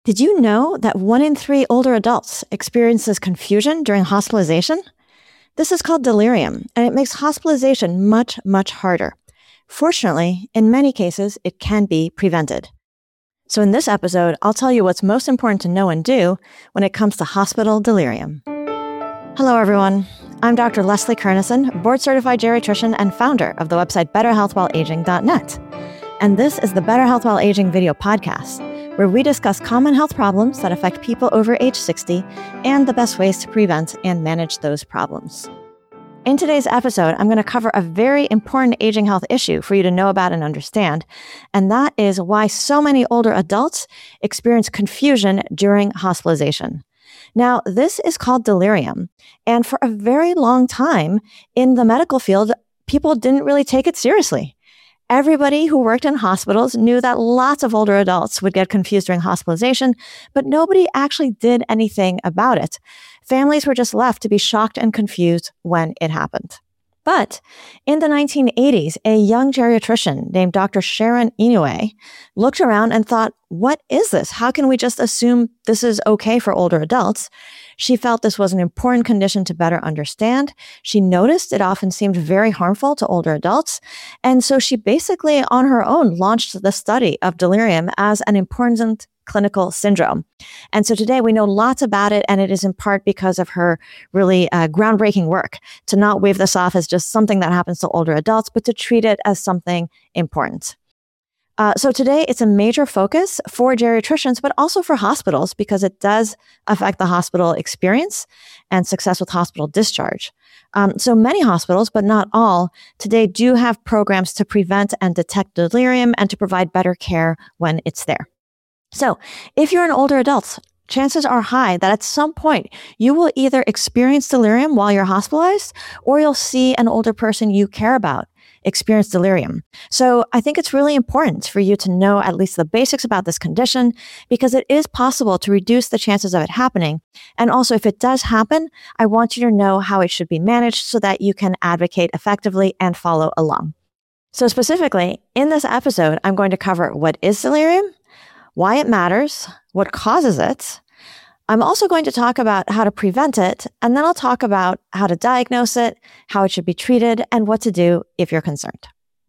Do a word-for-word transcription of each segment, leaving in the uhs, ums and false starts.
Did you know that one in three older adults experiences confusion during hospitalization? This is called delirium, and it makes hospitalization much, much harder. Fortunately, in many cases, it can be prevented. So in this episode, I'll tell you what's most important to know and do when it comes to hospital delirium. Hello, everyone. I'm Doctor Leslie Kernison, board-certified geriatrician and founder of the website better health while aging dot net. And this is the Better Health While Aging video podcast, where we discuss common health problems that affect people over age sixty and the best ways to prevent and manage those problems. In today's episode, I'm going to cover a very important aging health issue for you to know about and understand, and that is why so many older adults experience confusion during hospitalization. Now, this is called delirium, and for a very long time in the medical field, people didn't really take it seriously. Everybody who worked in hospitals knew that lots of older adults would get confused during hospitalization, but nobody actually did anything about it. Families were just left to be shocked and confused when it happened. But in the nineteen eighties, a young geriatrician named Doctor Sharon Inoue looked around and thought, what is this? How can we just assume this is okay for older adults? She felt this was an important condition to better understand. She noticed it often seemed very harmful to older adults. And so she basically, on her own, launched the study of delirium as an important clinical syndrome. And so today we know lots about it, and it is in part because of her really uh, groundbreaking work to not wave this off as just something that happens to older adults, but to treat it as something important. Uh, so today it's a major focus for geriatricians, but also for hospitals because it does affect the hospital experience and success with hospital discharge. Um, so many hospitals, but not all, today do have programs to prevent and detect delirium and to provide better care when it's there. So if you're an older adult, chances are high that at some point you will either experience delirium while you're hospitalized or you'll see an older person you care about experience delirium. So I think it's really important for you to know at least the basics about this condition because it is possible to reduce the chances of it happening. And also, if it does happen, I want you to know how it should be managed so that you can advocate effectively and follow along. So specifically, in this episode, I'm going to cover what is delirium, why it matters, what causes it. I'm also going to talk about how to prevent it, and then I'll talk about how to diagnose it, how it should be treated, and what to do if you're concerned.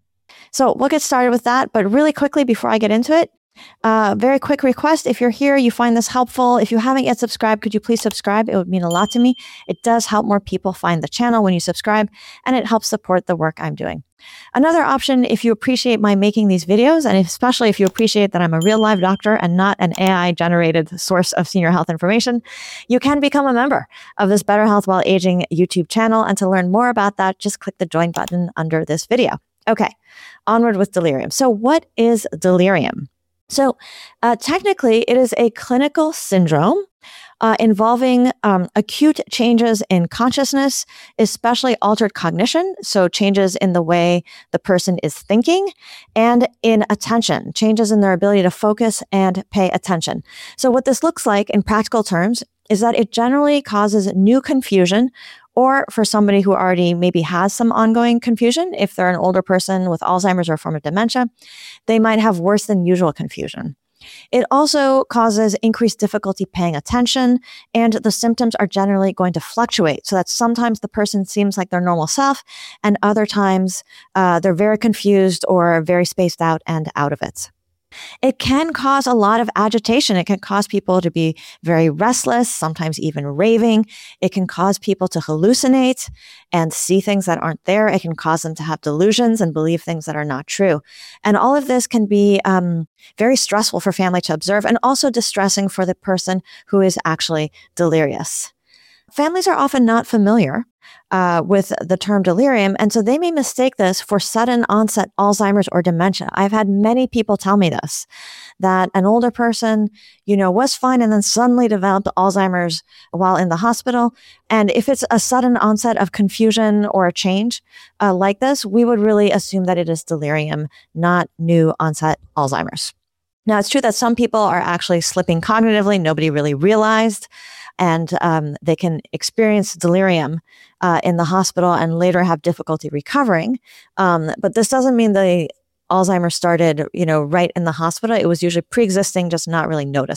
So we'll get started with that, but really quickly before I get into it, uh, very quick request. If you're here, you find this helpful. If you haven't yet subscribed, could you please subscribe? It would mean a lot to me. It does help more people find the channel when you subscribe, and it helps support the work I'm doing. Another option, if you appreciate my making these videos, and especially if you appreciate that I'm a real live doctor and not an A I-generated source of senior health information, you can become a member of this Better Health While Aging YouTube channel. And to learn more about that, just click the join button under this video. Okay, onward with delirium. So what is delirium? So uh, technically, it is a clinical syndrome Uh, involving um, acute changes in consciousness, especially altered cognition, so changes in the way the person is thinking, and in attention, changes in their ability to focus and pay attention. So what this looks like in practical terms is that it generally causes new confusion, or for somebody who already maybe has some ongoing confusion, if they're an older person with Alzheimer's or a form of dementia, they might have worse than usual confusion. It also causes increased difficulty paying attention, and the symptoms are generally going to fluctuate so that sometimes the person seems like their normal self, and other times uh, they're very confused or very spaced out and out of it. It can cause a lot of agitation. It can cause people to be very restless, sometimes even raving. It can cause people to hallucinate and see things that aren't there. It can cause them to have delusions and believe things that are not true. And all of this can be um, very stressful for family to observe and also distressing for the person who is actually delirious. Families are often not familiar uh, with the term delirium, and so they may mistake this for sudden onset Alzheimer's or dementia. I've had many people tell me this, that an older person, you know, was fine and then suddenly developed Alzheimer's while in the hospital. And if it's a sudden onset of confusion or a change uh, like this, we would really assume that it is delirium, not new onset Alzheimer's. Now, it's true that some people are actually slipping cognitively. Nobody really realized. And um, they can experience delirium uh, in the hospital and later have difficulty recovering. Um, but this doesn't mean the Alzheimer's started, you know, right in the hospital. It was usually pre-existing, just not really noticed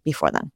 before then.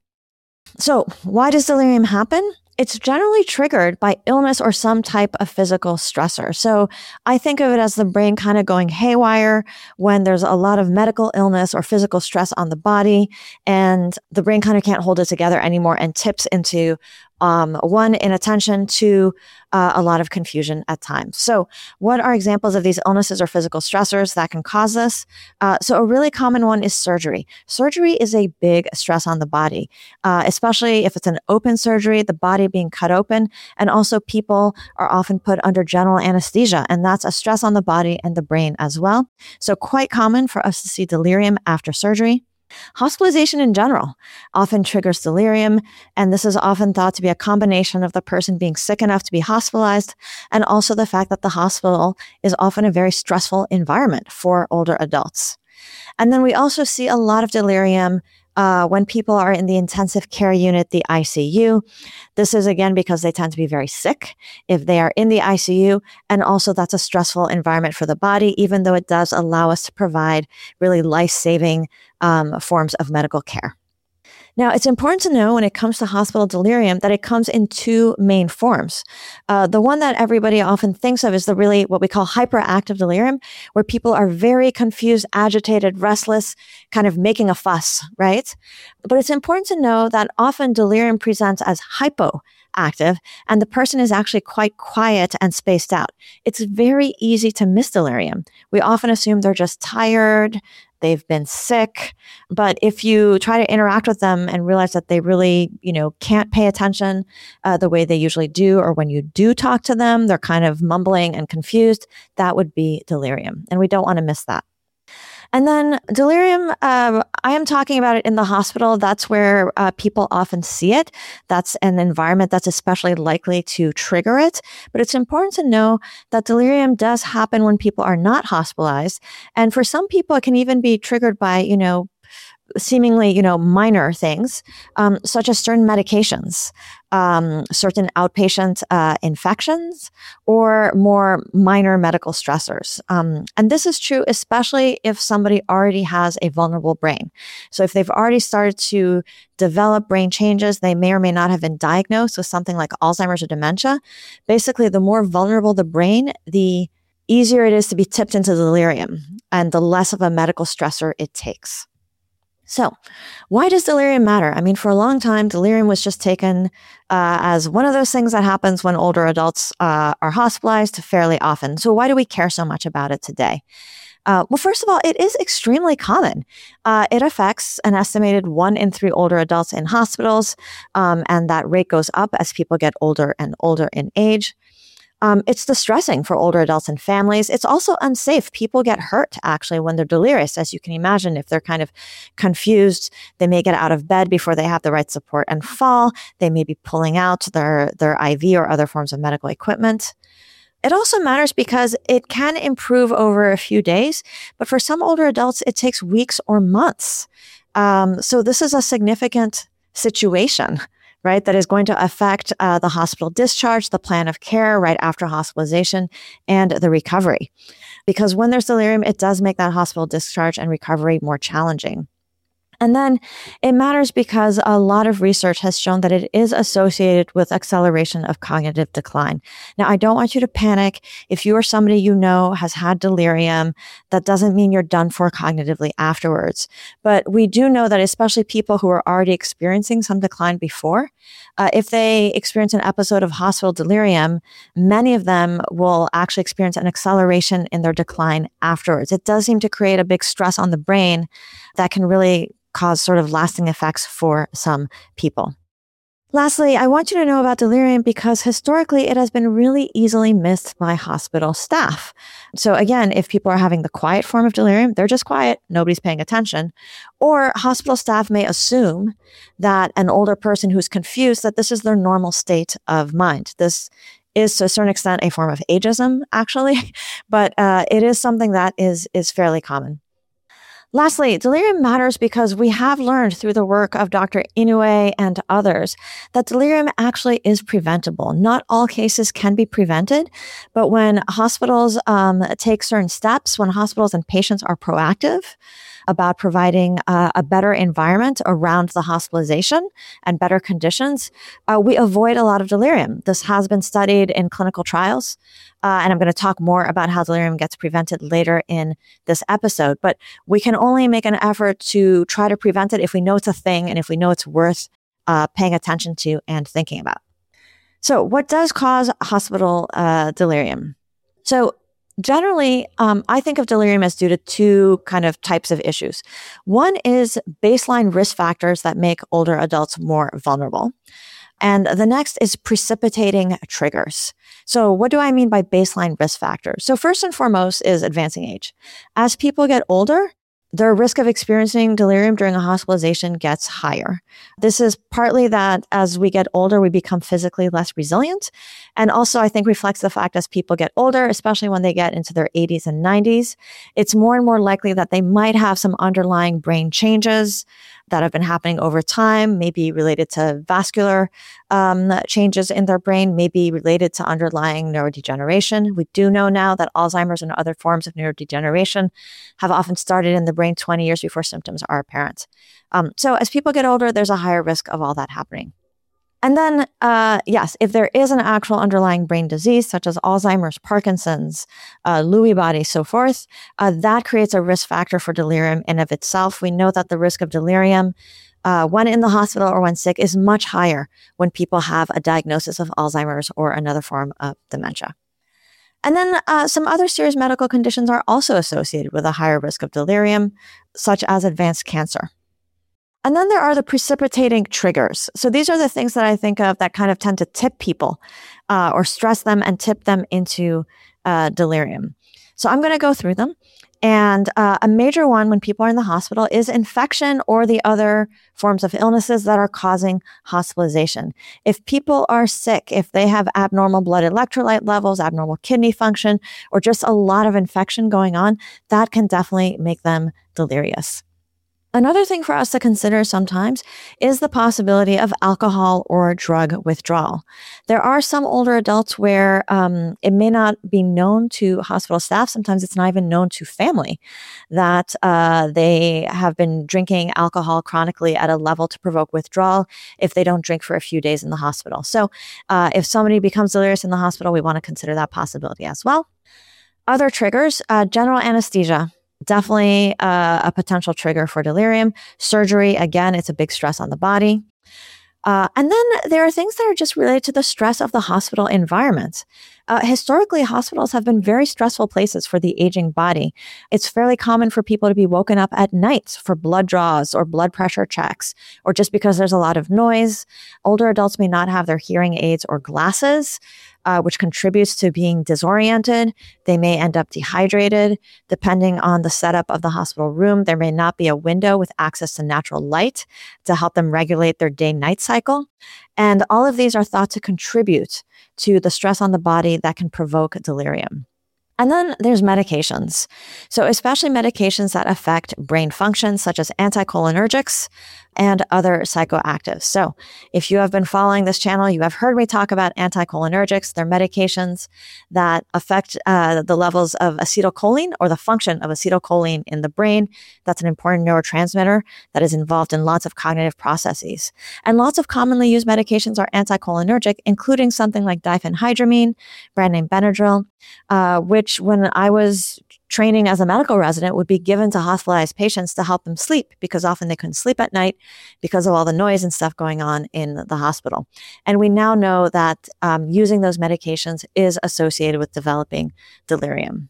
So why does delirium happen? It's generally triggered by illness or some type of physical stressor. So I think of it as the brain kind of going haywire when there's a lot of medical illness or physical stress on the body, and the brain kind of can't hold it together anymore and tips into Um, one, inattention, two, uh, a lot of confusion at times. So what are examples of these illnesses or physical stressors that can cause this? Uh, so a really common one is surgery. Surgery is a big stress on the body, uh, especially if it's an open surgery, the body being cut open. And also people are often put under general anesthesia, and that's a stress on the body and the brain as well. So quite common for us to see delirium after surgery. Hospitalization in general often triggers delirium, and this is often thought to be a combination of the person being sick enough to be hospitalized and also the fact that the hospital is often a very stressful environment for older adults. And then we also see a lot of delirium uh, when people are in the intensive care unit, the I C U. This is again because they tend to be very sick if they are in the I C U, and also that's a stressful environment for the body, even though it does allow us to provide really life-saving um, forms of medical care. Now, it's important to know when it comes to hospital delirium that it comes in two main forms. Uh, the one that everybody often thinks of is the really what we call hyperactive delirium, where people are very confused, agitated, restless, kind of making a fuss, right? But it's important to know that often delirium presents as hypoactive, and the person is actually quite quiet and spaced out. It's very easy to miss delirium. We often assume they're just tired, they've been sick. But if you try to interact with them and realize that they really, you know, can't pay attention uh, the way they usually do, or when you do talk to them, they're kind of mumbling and confused, that would be delirium. And we don't want to miss that. And then delirium, uh, I am talking about it in the hospital. That's where uh, people often see it. That's an environment that's especially likely to trigger it. But it's important to know that delirium does happen when people are not hospitalized. And for some people, it can even be triggered by, you know, seemingly, you know, minor things, um, such as certain medications, um, certain outpatient uh, infections, or more minor medical stressors. Um, and this is true, especially if somebody already has a vulnerable brain. So if they've already started to develop brain changes, they may or may not have been diagnosed with something like Alzheimer's or dementia. Basically, the more vulnerable the brain, the easier it is to be tipped into delirium, and the less of a medical stressor it takes. So why does delirium matter? I mean, for a long time, delirium was just taken uh, as one of those things that happens when older adults uh, are hospitalized fairly often. So why do we care so much about it today? Uh, well, first of all, it is extremely common. Uh, it affects an estimated one in three older adults in hospitals, um, and that rate goes up as people get older and older in age. Um, it's distressing for older adults and families. It's also unsafe. People get hurt, actually, when they're delirious, as you can imagine. If they're kind of confused, they may get out of bed before they have the right support and fall. They may be pulling out their, their I V or other forms of medical equipment. It also matters because it can improve over a few days, but for some older adults, it takes weeks or months. Um, so this is a significant situation, right, that is going to affect uh, the hospital discharge, the plan of care right after hospitalization, and the recovery. Because when there's delirium, it does make that hospital discharge and recovery more challenging. And then it matters because a lot of research has shown that it is associated with acceleration of cognitive decline. Now, I don't want you to panic. If you or somebody you know has had delirium, that doesn't mean you're done for cognitively afterwards. But we do know that especially people who are already experiencing some decline before, uh, if they experience an episode of hospital delirium, many of them will actually experience an acceleration in their decline afterwards. It does seem to create a big stress on the brain that can really cause sort of lasting effects for some people. Lastly, I want you to know about delirium because historically it has been really easily missed by hospital staff. So again, if people are having the quiet form of delirium, they're just quiet, nobody's paying attention. Or hospital staff may assume that an older person who's confused, that this is their normal state of mind. This is to a certain extent a form of ageism, actually, but uh, it is something that is is fairly common. Lastly, delirium matters because we have learned through the work of Doctor Inoue and others that delirium actually is preventable. Not all cases can be prevented, but when hospitals um, take certain steps, when hospitals and patients are proactive, about providing uh, a better environment around the hospitalization and better conditions, uh, we avoid a lot of delirium. This has been studied in clinical trials. Uh, and I'm going to talk more about how delirium gets prevented later in this episode. But we can only make an effort to try to prevent it if we know it's a thing and if we know it's worth uh, paying attention to and thinking about. So what does cause hospital uh, delirium? So generally, um, I think of delirium as due to two kind of types of issues. One is baseline risk factors that make older adults more vulnerable. And the next is precipitating triggers. So what do I mean by baseline risk factors? So first and foremost is advancing age. As people get older, their risk of experiencing delirium during a hospitalization gets higher. This is partly that as we get older, we become physically less resilient. And also, I think reflects the fact as people get older, especially when they get into their eighties and nineties, it's more and more likely that they might have some underlying brain changes that have been happening over time, maybe related to vascular um, changes in their brain, maybe related to underlying neurodegeneration. We do know now that Alzheimer's and other forms of neurodegeneration have often started in the brain twenty years before symptoms are apparent. Um, so as people get older, there's a higher risk of all that happening. And then, uh, yes, if there is an actual underlying brain disease, such as Alzheimer's, Parkinson's, uh, Lewy body, so forth, uh, that creates a risk factor for delirium in of itself. We know that the risk of delirium uh, when in the hospital or when sick is much higher when people have a diagnosis of Alzheimer's or another form of dementia. And then uh, some other serious medical conditions are also associated with a higher risk of delirium, such as advanced cancer. And then there are the precipitating triggers. So these are the things that I think of that kind of tend to tip people uh, or stress them and tip them into uh, delirium. So I'm going to go through them. And uh, a major one when people are in the hospital is infection or the other forms of illnesses that are causing hospitalization. If people are sick, if they have abnormal blood electrolyte levels, abnormal kidney function, or just a lot of infection going on, that can definitely make them delirious. Another thing for us to consider sometimes is the possibility of alcohol or drug withdrawal. There are some older adults where um, it may not be known to hospital staff. Sometimes it's not even known to family that uh, they have been drinking alcohol chronically at a level to provoke withdrawal if they don't drink for a few days in the hospital. So uh, if somebody becomes delirious in the hospital, we want to consider that possibility as well. Other triggers, uh, general anesthesia. Definitely uh, a potential trigger for delirium. Surgery, again, it's a big stress on the body. Uh, and then there are things that are just related to the stress of the hospital environment. Uh, historically, hospitals have been very stressful places for the aging body. It's fairly common for people to be woken up at night for blood draws or blood pressure checks, or just because there's a lot of noise. Older adults may not have their hearing aids or glasses, uh, which contributes to being disoriented. They may end up dehydrated. Depending on the setup of the hospital room, there may not be a window with access to natural light to help them regulate their day-night cycle. And all of these are thought to contribute to the stress on the body that can provoke delirium. And then there's medications. So especially medications that affect brain function, such as anticholinergics and other psychoactives. So if you have been following this channel, you have heard me talk about anticholinergics. They're medications that affect uh, the levels of acetylcholine or the function of acetylcholine in the brain. That's an important neurotransmitter that is involved in lots of cognitive processes. And lots of commonly used medications are anticholinergic, including something like diphenhydramine, brand name Benadryl, uh, which when I was training as a medical resident would be given to hospitalized patients to help them sleep because often they couldn't sleep at night because of all the noise and stuff going on in the hospital. And we now know that um, using those medications is associated with developing delirium.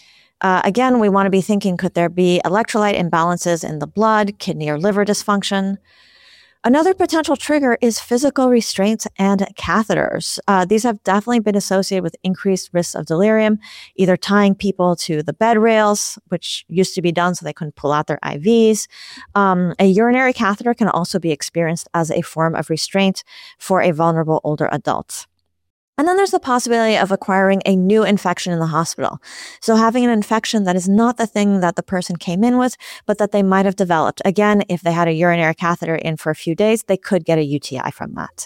Uh, again, we want to be thinking, could there be electrolyte imbalances in the blood, kidney or liver dysfunction? Another potential trigger is physical restraints and catheters. Uh, these have definitely been associated with increased risks of delirium, either tying people to the bed rails, which used to be done so they couldn't pull out their I Vs. Um, a urinary catheter can also be experienced as a form of restraint for a vulnerable older adult. And then there's the possibility of acquiring a new infection in the hospital. So having an infection that is not the thing that the person came in with, but that they might have developed. Again, if they had a urinary catheter in for a few days, they could get a U T I from that.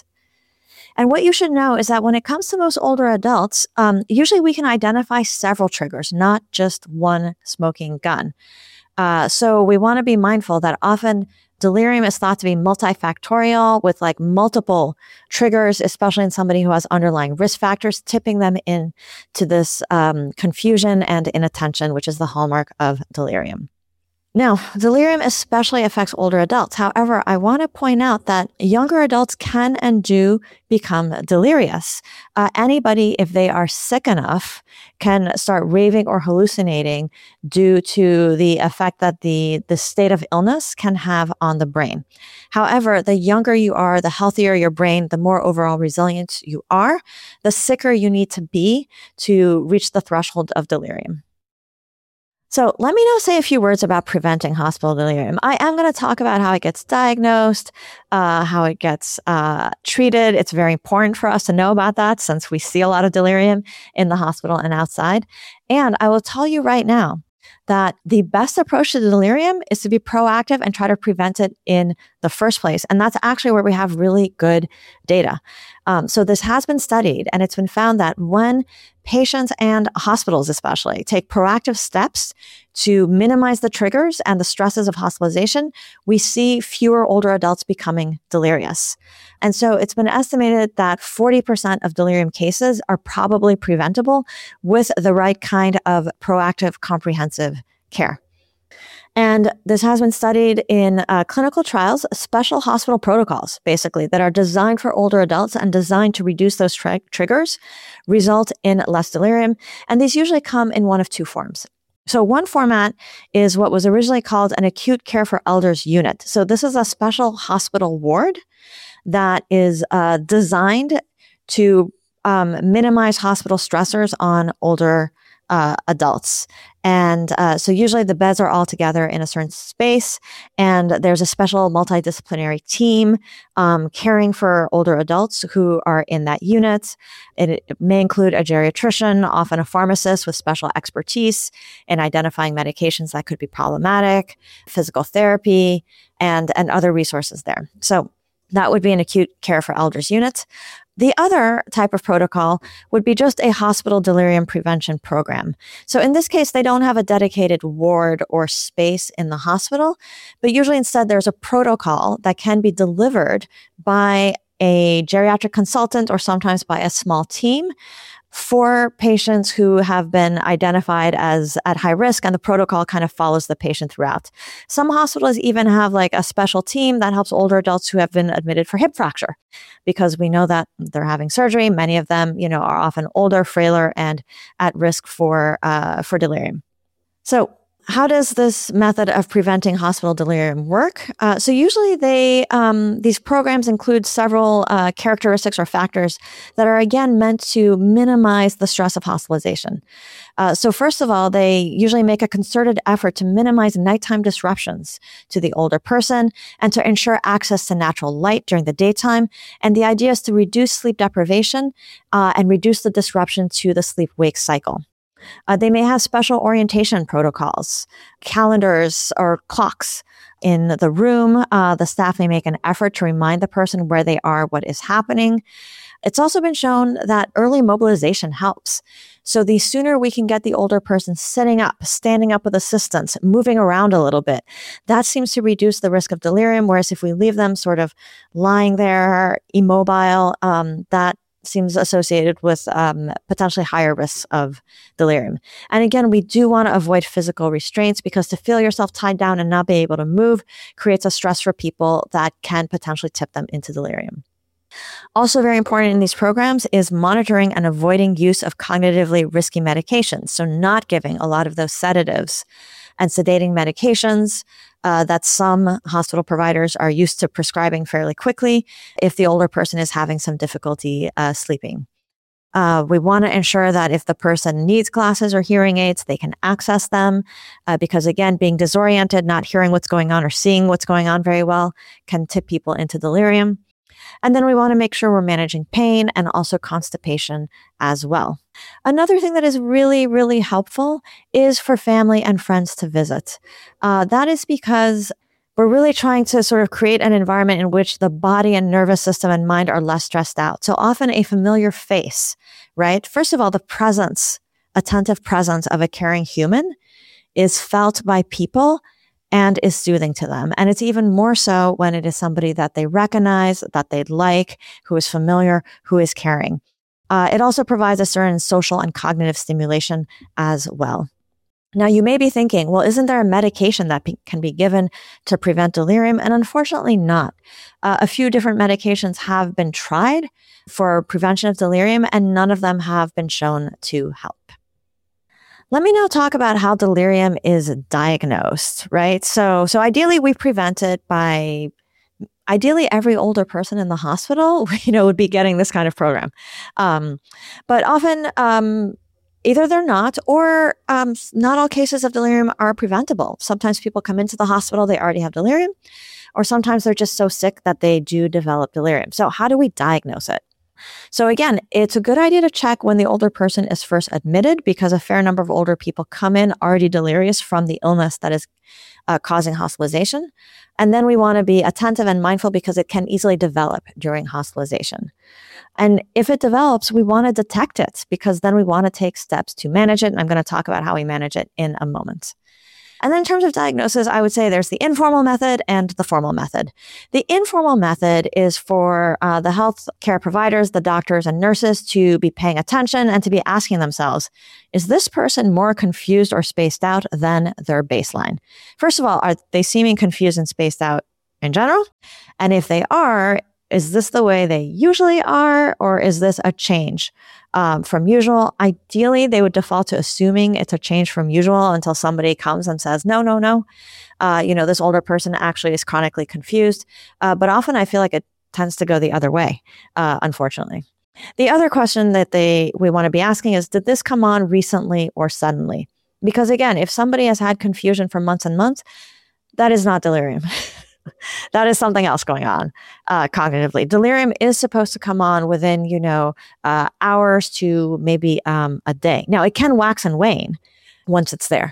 And what you should know is that when it comes to most older adults, um, usually we can identify several triggers, not just one smoking gun. Uh, so we want to be mindful that often delirium is thought to be multifactorial with like multiple triggers, especially in somebody who has underlying risk factors, tipping them in to this um, confusion and inattention, which is the hallmark of delirium. Now, delirium especially affects older adults. However, I want to point out that younger adults can and do become delirious. Uh, anybody, if they are sick enough, can start raving or hallucinating due to the effect that the, the state of illness can have on the brain. However, the younger you are, the healthier your brain, the more overall resilient you are, the sicker you need to be to reach the threshold of delirium. So let me now say a few words about preventing hospital delirium. I am going to talk about how it gets diagnosed, uh, how it gets uh, treated. It's very important for us to know about that since we see a lot of delirium in the hospital and outside. And I will tell you right now that the best approach to delirium is to be proactive and try to prevent it in the first place. And that's actually where we have really good data. Um, so this has been studied, and it's been found that when patients and hospitals especially take proactive steps to minimize the triggers and the stresses of hospitalization, we see fewer older adults becoming delirious. And so it's been estimated that forty percent of delirium cases are probably preventable with the right kind of proactive, comprehensive care. And this has been studied in uh, clinical trials, special hospital protocols, basically, that are designed for older adults and designed to reduce those tri- triggers, result in less delirium. And these usually come in one of two forms. So one format is what was originally called an acute care for elders unit. So this is a special hospital ward that is uh, designed to um, minimize hospital stressors on older uh, adults. And uh, so usually the beds are all together in a certain space, and there's a special multidisciplinary team um, caring for older adults who are in that unit. It, it may include a geriatrician, often a pharmacist with special expertise in identifying medications that could be problematic, physical therapy, and, and other resources there. So that would be an acute care for elders unit. The other type of protocol would be just a hospital delirium prevention program. So in this case, they don't have a dedicated ward or space in the hospital, but usually instead there's a protocol that can be delivered by a geriatric consultant or sometimes by a small team for patients who have been identified as at high risk, and the protocol kind of follows the patient throughout. Some hospitals even have like a special team that helps older adults who have been admitted for hip fracture, because we know that they're having surgery. Many of them, you know, are often older, frailer, and at risk for uh, for delirium. So how does this method of preventing hospital delirium work? Uh, so usually they um, these programs include several uh, characteristics or factors that are, again, meant to minimize the stress of hospitalization. Uh, so first of all, they usually make a concerted effort to minimize nighttime disruptions to the older person and to ensure access to natural light during the daytime. And the idea is to reduce sleep deprivation uh, and reduce the disruption to the sleep-wake cycle. Uh, they may have special orientation protocols, calendars or clocks in the room. Uh, the staff may make an effort to remind the person where they are, what is happening. It's also been shown that early mobilization helps. So the sooner we can get the older person sitting up, standing up with assistance, moving around a little bit, that seems to reduce the risk of delirium. Whereas if we leave them sort of lying there, immobile, um, that seems associated with um, potentially higher risks of delirium. And again, we do want to avoid physical restraints, because to feel yourself tied down and not be able to move creates a stress for people that can potentially tip them into delirium. Also very important in these programs is monitoring and avoiding use of cognitively risky medications. So not giving a lot of those sedatives and sedating medications uh, that some hospital providers are used to prescribing fairly quickly if the older person is having some difficulty uh, sleeping. Uh, we want to ensure that if the person needs glasses or hearing aids, they can access them uh, because, again, being disoriented, not hearing what's going on or seeing what's going on very well can tip people into delirium. And then we want to make sure we're managing pain and also constipation as well. Another thing that is really, really helpful is for family and friends to visit. Uh, that is because we're really trying to sort of create an environment in which the body and nervous system and mind are less stressed out. So often a familiar face, right? First of all, the presence, attentive presence of a caring human is felt by people and is soothing to them. And it's even more so when it is somebody that they recognize, that they like, who is familiar, who is caring. Uh, it also provides a certain social and cognitive stimulation as well. Now, you may be thinking, well, isn't there a medication that p- can be given to prevent delirium? And unfortunately not. Uh, a few different medications have been tried for prevention of delirium, and none of them have been shown to help. Let me now talk about how delirium is diagnosed, right? So, so ideally, we prevent it by, ideally, every older person in the hospital, you know, would be getting this kind of program. Um, but often, um, either they're not, or um, not all cases of delirium are preventable. Sometimes people come into the hospital, they already have delirium, or sometimes they're just so sick that they do develop delirium. So how do we diagnose it? So again, it's a good idea to check when the older person is first admitted, because a fair number of older people come in already delirious from the illness that is uh, causing hospitalization. And then we want to be attentive and mindful because it can easily develop during hospitalization. And if it develops, we want to detect it because then we want to take steps to manage it. And I'm going to talk about how we manage it in a moment. And then in terms of diagnosis, I would say there's the informal method and the formal method. The informal method is for uh, the healthcare providers, the doctors and nurses to be paying attention and to be asking themselves, is this person more confused or spaced out than their baseline? First of all, are they seeming confused and spaced out in general? And if they are, is this the way they usually are, or is this a change um, from usual? Ideally, they would default to assuming it's a change from usual until somebody comes and says, no, no, no. Uh, you know, this older person actually is chronically confused. Uh, but often I feel like it tends to go the other way, uh, unfortunately. The other question that they we want to be asking is, did this come on recently or suddenly? Because again, if somebody has had confusion for months and months, that is not delirium. That is something else going on uh, cognitively. Delirium is supposed to come on within, you know, uh, hours to maybe um, a day. Now, it can wax and wane once it's there.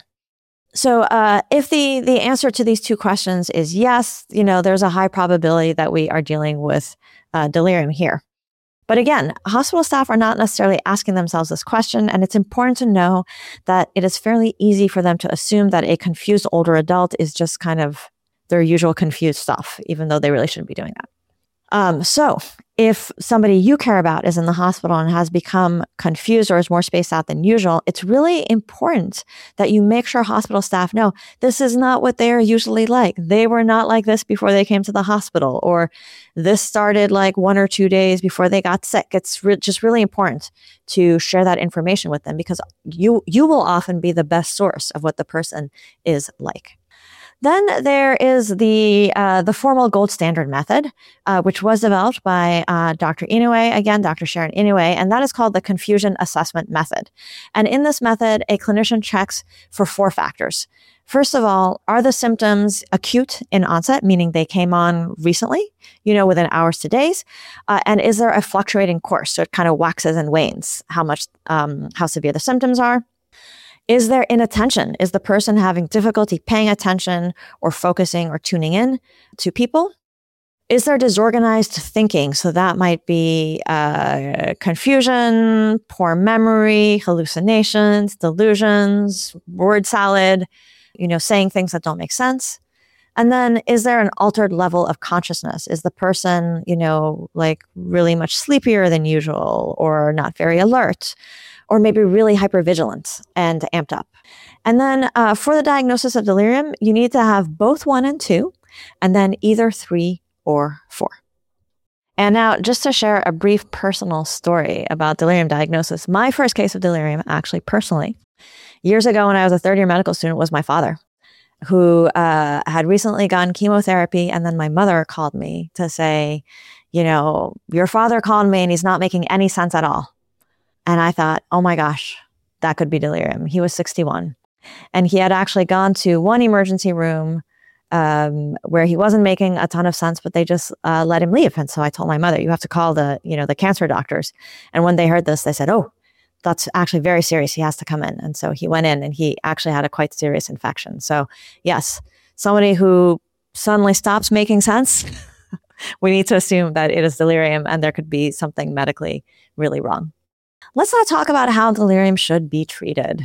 So uh, if the, the answer to these two questions is yes, you know, there's a high probability that we are dealing with uh, delirium here. But again, hospital staff are not necessarily asking themselves this question, and it's important to know that it is fairly easy for them to assume that a confused older adult is just kind of their usual confused stuff, even though they really shouldn't be doing that. Um, so if somebody you care about is in the hospital and has become confused or is more spaced out than usual, it's really important that you make sure hospital staff know this is not what they are usually like. They were not like this before they came to the hospital, or this started like one or two days before they got sick. It's re- just really important to share that information with them because you, you will often be the best source of what the person is like. Then there is the uh, the formal gold standard method, uh, which was developed by uh, Doctor Inoue, again, Doctor Sharon Inoue, and that is called the confusion assessment method. And in this method, a clinician checks for four factors. First of all, are the symptoms acute in onset, meaning they came on recently, you know, within hours to days? Uh, and is there a fluctuating course? So it kind of waxes and wanes how much, um, how severe the symptoms are. Is there inattention? Is the person having difficulty paying attention or focusing or tuning in to people? Is there disorganized thinking? So that might be uh, confusion, poor memory, hallucinations, delusions, word salad, you know, saying things that don't make sense. And then is there an altered level of consciousness? Is the person, you know, like really much sleepier than usual or not very alert? Or maybe really hypervigilant and amped up. And then uh, for the diagnosis of delirium, you need to have both one and two, and then either three or four. And now, just to share a brief personal story about delirium diagnosis, my first case of delirium, actually personally, years ago when I was a third year medical student, was my father, who uh, had recently gotten chemotherapy. And then my mother called me to say, you know, your father called me and he's not making any sense at all. And I thought, oh my gosh, that could be delirium. He was sixty-one. And he had actually gone to one emergency room um, where he wasn't making a ton of sense, but they just uh, let him leave. And so I told my mother, you have to call the, you know, the cancer doctors. And when they heard this, they said, oh, that's actually very serious. He has to come in. And so he went in and he actually had a quite serious infection. So yes, somebody who suddenly stops making sense, we need to assume that it is delirium and there could be something medically really wrong. Let's now talk about how delirium should be treated.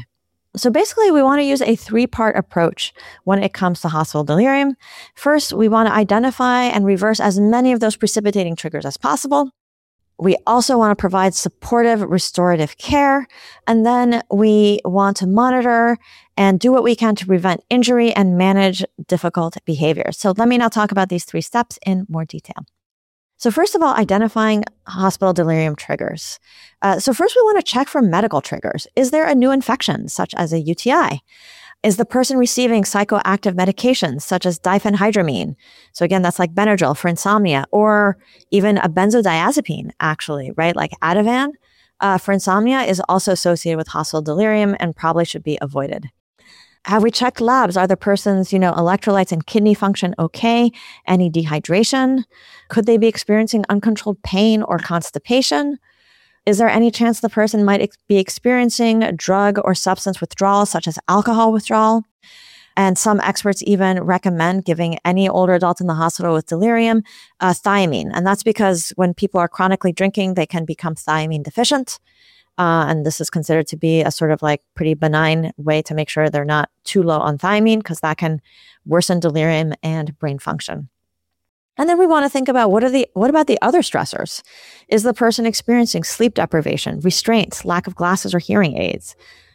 So basically, we want to use a three-part approach when it comes to hospital delirium. First, we want to identify and reverse as many of those precipitating triggers as possible. We also want to provide supportive restorative care. And then we want to monitor and do what we can to prevent injury and manage difficult behaviors. So let me now talk about these three steps in more detail. So first of all, identifying hospital delirium triggers. Uh, so first we want to check for medical triggers. Is there a new infection, such as a U T I? Is the person receiving psychoactive medications, such as diphenhydramine? So again, that's like Benadryl for insomnia, or even a benzodiazepine, actually, right? Like Ativan uh, for insomnia is also associated with hospital delirium and probably should be avoided. Have we checked labs? Are the person's, you know, electrolytes and kidney function okay? Any dehydration? Could they be experiencing uncontrolled pain or constipation? Is there any chance the person might ex- be experiencing drug or substance withdrawal, such as alcohol withdrawal? And some experts even recommend giving any older adult in the hospital with delirium uh, thiamine. And that's because when people are chronically drinking, they can become thiamine deficient. Uh, and this is considered to be a sort of like pretty benign way to make sure they're not too low on thiamine, because that can worsen delirium and brain function. And then we want to think about what are the what about the other stressors? Is the person experiencing sleep deprivation, restraints, lack of glasses or hearing aids?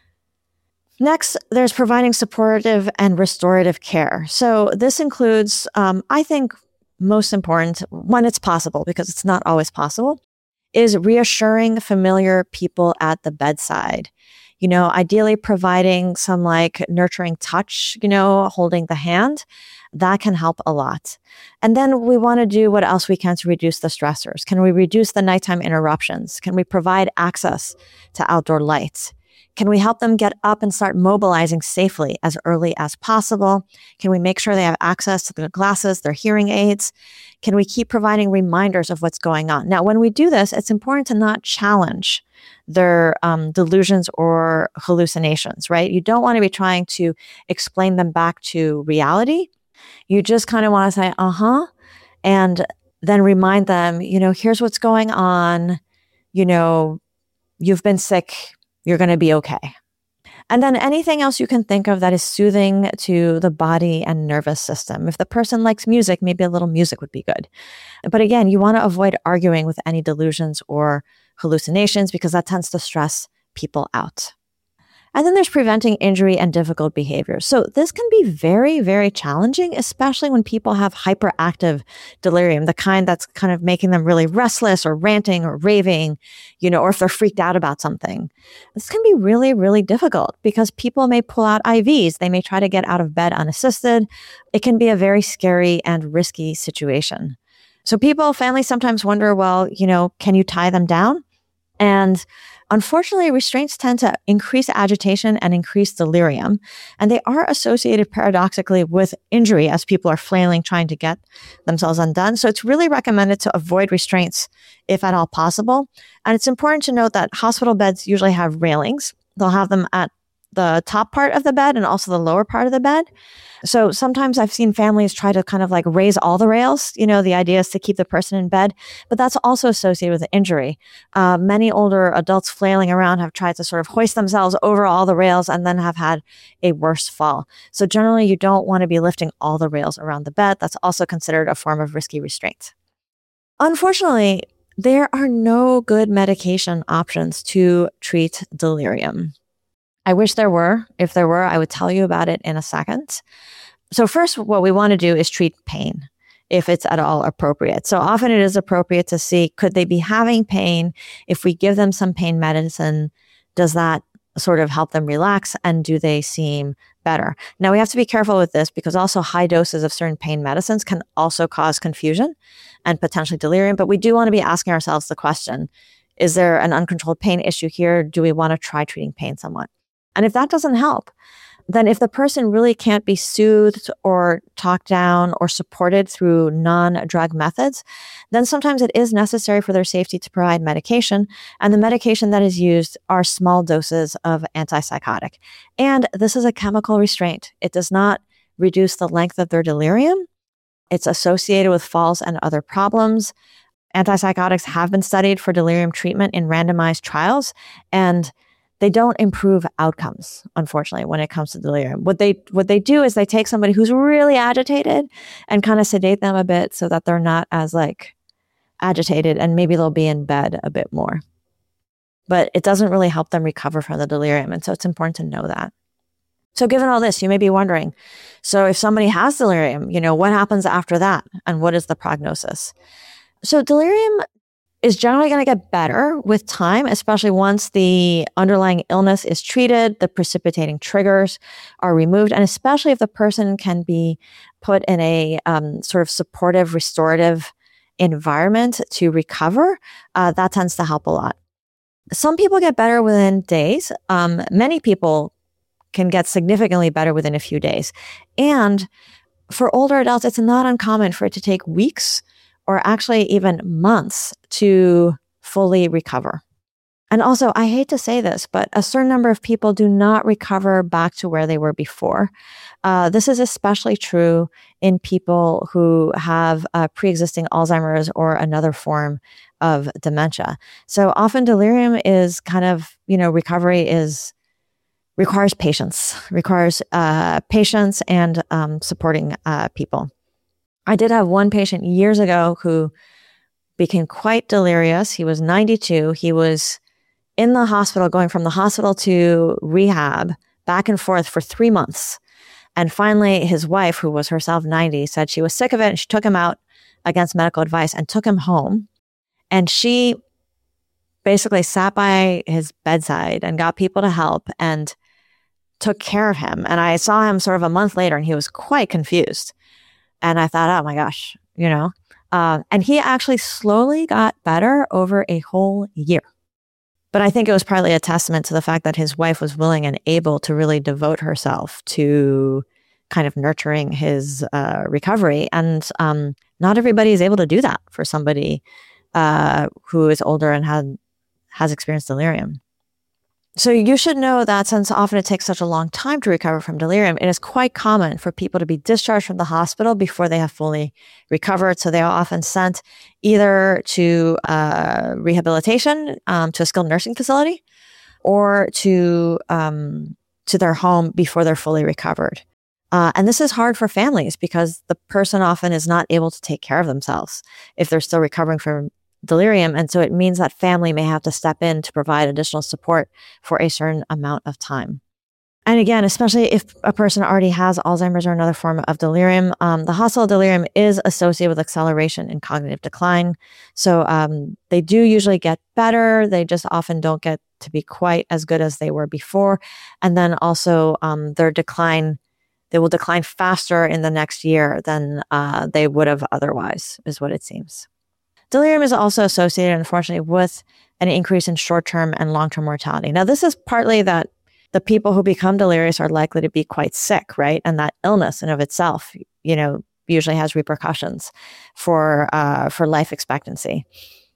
Next, there's providing supportive and restorative care. So this includes, um, I think, most important when it's possible, because it's not always possible, is reassuring familiar people at the bedside. You know, ideally providing some like nurturing touch, you know, holding the hand. That can help a lot. And then we want to do what else we can to reduce the stressors. Can we reduce the nighttime interruptions? Can we provide access to outdoor lights? Can we help them get up and start mobilizing safely as early as possible? Can we make sure they have access to their glasses, their hearing aids? Can we keep providing reminders of what's going on? Now, when we do this, it's important to not challenge their um, delusions or hallucinations, right? You don't want to be trying to explain them back to reality. You just kind of want to say, uh-huh, and then remind them, you know, here's what's going on. You know, you've been sick. You're going to be okay. And then anything else you can think of that is soothing to the body and nervous system. If the person likes music, maybe a little music would be good. But again, you want to avoid arguing with any delusions or hallucinations, because that tends to stress people out. And then there's preventing injury and difficult behaviors. So this can be very, very challenging, especially when people have hyperactive delirium, the kind that's kind of making them really restless or ranting or raving, you know, or if they're freaked out about something. This can be really, really difficult because people may pull out I Vs. They may try to get out of bed unassisted. It can be a very scary and risky situation. So people, families sometimes wonder, well, you know, can you tie them down? And unfortunately, restraints tend to increase agitation and increase delirium, and they are associated paradoxically with injury as people are flailing, trying to get themselves undone. So it's really recommended to avoid restraints if at all possible. And it's important to note that hospital beds usually have railings. They'll have them at the top part of the bed and also the lower part of the bed. So sometimes I've seen families try to kind of like raise all the rails. You know, the idea is to keep the person in bed, but that's also associated with injury. Uh, many older adults flailing around have tried to sort of hoist themselves over all the rails and then have had a worse fall. So generally, you don't want to be lifting all the rails around the bed. That's also considered a form of risky restraint. Unfortunately, there are no good medication options to treat delirium. I wish there were. If there were, I would tell you about it in a second. So first, what we want to do is treat pain if it's at all appropriate. So often it is appropriate to see, could they be having pain? If we give them some pain medicine, does that sort of help them relax, and do they seem better? Now, we have to be careful with this because also high doses of certain pain medicines can also cause confusion and potentially delirium. But we do want to be asking ourselves the question, is there an uncontrolled pain issue here? Do we want to try treating pain somewhat? And if that doesn't help, then if the person really can't be soothed or talked down or supported through non-drug methods, then sometimes it is necessary for their safety to provide medication. And the medication that is used are small doses of antipsychotic. And this is a chemical restraint. It does not reduce the length of their delirium. It's associated with falls and other problems. Antipsychotics have been studied for delirium treatment in randomized trials, and they don't improve outcomes, unfortunately, when it comes to delirium. What they what they do is they take somebody who's really agitated and kind of sedate them a bit so that they're not as like agitated, and maybe they'll be in bed a bit more. But it doesn't really help them recover from the delirium. And so it's important to know that. So given all this, you may be wondering, so if somebody has delirium, you know, what happens after that? And what is the prognosis? So delirium is generally going to get better with time, especially once the underlying illness is treated, the precipitating triggers are removed, and especially if the person can be put in a um, sort of supportive, restorative environment to recover, uh, that tends to help a lot. Some people get better within days. Um, many people can get significantly better within a few days. And for older adults, it's not uncommon for it to take weeks or actually even months to fully recover. And also, I hate to say this, but a certain number of people do not recover back to where they were before. Uh, this is especially true in people who have uh, pre-existing Alzheimer's or another form of dementia. So often delirium is kind of, you know, recovery is requires patience, requires uh, patience and um, supporting uh, people. I did have one patient years ago who became quite delirious. He was ninety-two. He was in the hospital, going from the hospital to rehab, back and forth for three months. And finally, his wife, who was herself ninety, said she was sick of it, and she took him out against medical advice and took him home. And she basically sat by his bedside and got people to help and took care of him. And I saw him sort of a month later, and he was quite confused. And I thought, oh my gosh, you know, uh, and he actually slowly got better over a whole year. But I think it was partly a testament to the fact that his wife was willing and able to really devote herself to kind of nurturing his uh, recovery. And um, not everybody is able to do that for somebody uh, who is older and had, has experienced delirium. So you should know that since often it takes such a long time to recover from delirium, it is quite common for people to be discharged from the hospital before they have fully recovered. So they are often sent either to uh, rehabilitation, um, to a skilled nursing facility, or to um, to their home before they're fully recovered. Uh, and this is hard for families because the person often is not able to take care of themselves if they're still recovering from delirium. And so it means that family may have to step in to provide additional support for a certain amount of time. And again, especially if a person already has Alzheimer's or another form of delirium, um, the hospital delirium is associated with acceleration in cognitive decline. So um, they do usually get better. They just often don't get to be quite as good as they were before. And then also um, their decline, they will decline faster in the next year than uh, they would have otherwise, is what it seems. Delirium is also associated, unfortunately, with an increase in short-term and long-term mortality. Now, this is partly that the people who become delirious are likely to be quite sick, right? And that illness in of itself, you know, usually has repercussions for uh, for life expectancy.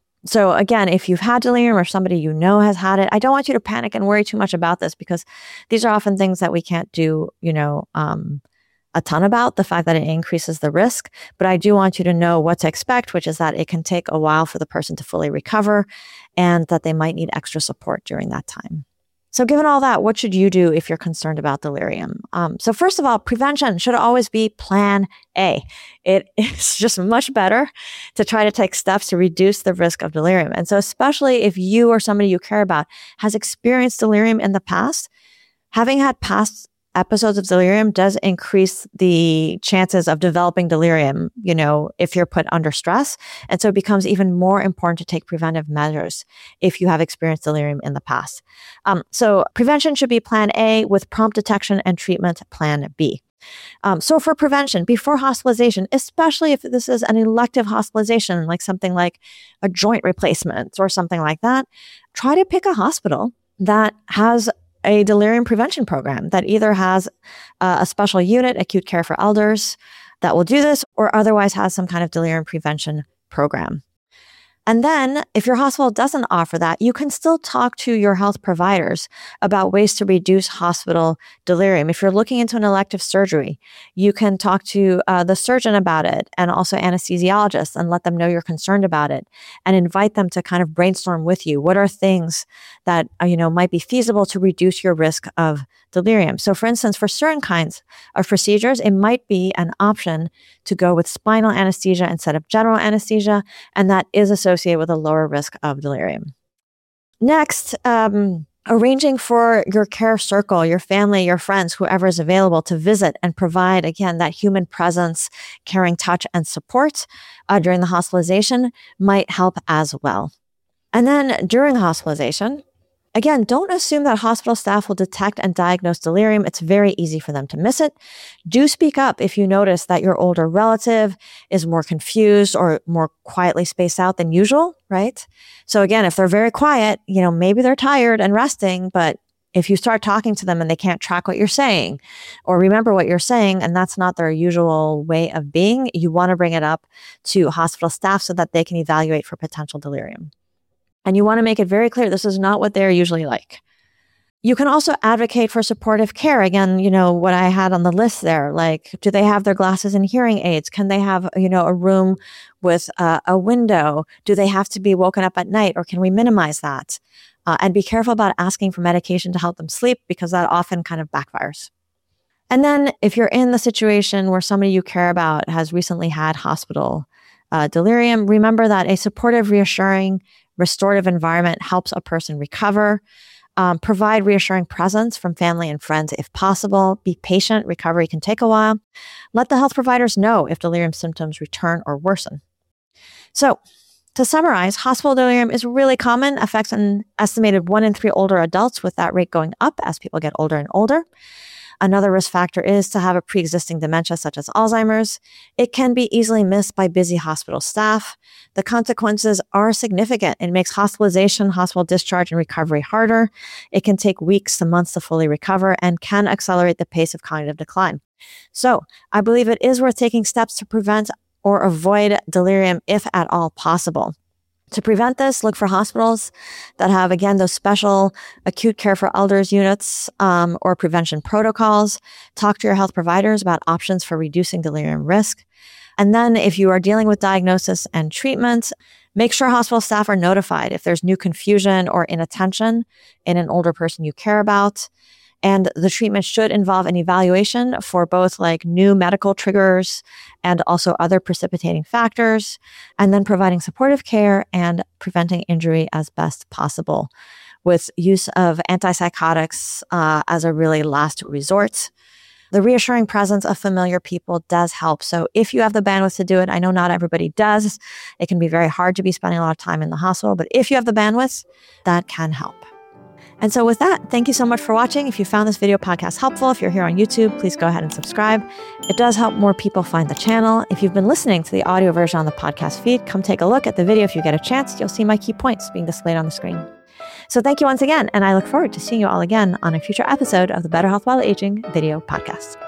So again, if you've had delirium or somebody you know has had it, I don't want you to panic and worry too much about this because these are often things that we can't do, you know, um, a ton about, the fact that it increases the risk. But I do want you to know what to expect, which is that it can take a while for the person to fully recover and that they might need extra support during that time. So given all that, what should you do if you're concerned about delirium? Um, so first of all, prevention should always be plan A. It is just much better to try to take steps to reduce the risk of delirium. And so especially if you or somebody you care about has experienced delirium in the past, having had past episodes of delirium does increase the chances of developing delirium, you know, if you're put under stress. And so it becomes even more important to take preventive measures if you have experienced delirium in the past. Um, so prevention should be plan A with prompt detection and treatment plan B. Um, so for prevention, before hospitalization, especially if this is an elective hospitalization, like something like a joint replacement or something like that, try to pick a hospital that has a delirium prevention program that either has uh, a special unit, acute care for elders, that will do this, or otherwise has some kind of delirium prevention program. And then if your hospital doesn't offer that, you can still talk to your health providers about ways to reduce hospital delirium. If you're looking into an elective surgery, you can talk to uh, the surgeon about it and also anesthesiologists and let them know you're concerned about it and invite them to kind of brainstorm with you. What are things that, uh, you know, might be feasible to reduce your risk of delirium? So for instance, for certain kinds of procedures, it might be an option to go with spinal anesthesia instead of general anesthesia, and that is associated with a lower risk of delirium. Next, um, arranging for your care circle, your family, your friends, whoever is available to visit and provide, again, that human presence, caring touch, and support uh, during the hospitalization might help as well. And then during hospitalization, again, don't assume that hospital staff will detect and diagnose delirium. It's very easy for them to miss it. Do speak up if you notice that your older relative is more confused or more quietly spaced out than usual, right? So again, if they're very quiet, you know, maybe they're tired and resting, but if you start talking to them and they can't track what you're saying or remember what you're saying, and that's not their usual way of being, you want to bring it up to hospital staff so that they can evaluate for potential delirium. And you want to make it very clear this is not what they're usually like. You can also advocate for supportive care. Again, you know, what I had on the list there, like, do they have their glasses and hearing aids? Can they have, you know, a room with uh, a window? Do they have to be woken up at night, or can we minimize that? Uh, and be careful about asking for medication to help them sleep, because that often kind of backfires. And then if you're in the situation where somebody you care about has recently had hospital uh, delirium, remember that a supportive, reassuring, restorative environment helps a person recover. Um, provide reassuring presence from family and friends if possible. Be patient. Recovery can take a while. Let the health providers know if delirium symptoms return or worsen. So, to summarize, hospital delirium is really common, affects an estimated one in three older adults, with that rate going up as people get older and older. Another risk factor is to have a pre-existing dementia such as Alzheimer's. It can be easily missed by busy hospital staff. The consequences are significant. It makes hospitalization, hospital discharge, and recovery harder. It can take weeks to months to fully recover and can accelerate the pace of cognitive decline. So I believe it is worth taking steps to prevent or avoid delirium if at all possible. To prevent this, look for hospitals that have, again, those special acute care for elders units um, or prevention protocols. Talk to your health providers about options for reducing delirium risk. And then if you are dealing with diagnosis and treatment, make sure hospital staff are notified if there's new confusion or inattention in an older person you care about. And the treatment should involve an evaluation for both like new medical triggers and also other precipitating factors, and then providing supportive care and preventing injury as best possible with use of antipsychotics uh, as a really last resort. The reassuring presence of familiar people does help. So if you have the bandwidth to do it, I know not everybody does. It can be very hard to be spending a lot of time in the hospital, but if you have the bandwidth, that can help. And so with that, thank you so much for watching. If you found this video podcast helpful, if you're here on YouTube, please go ahead and subscribe. It does help more people find the channel. If you've been listening to the audio version on the podcast feed, come take a look at the video if you get a chance. You'll see my key points being displayed on the screen. So thank you once again, and I look forward to seeing you all again on a future episode of the Better Health While Aging video podcast.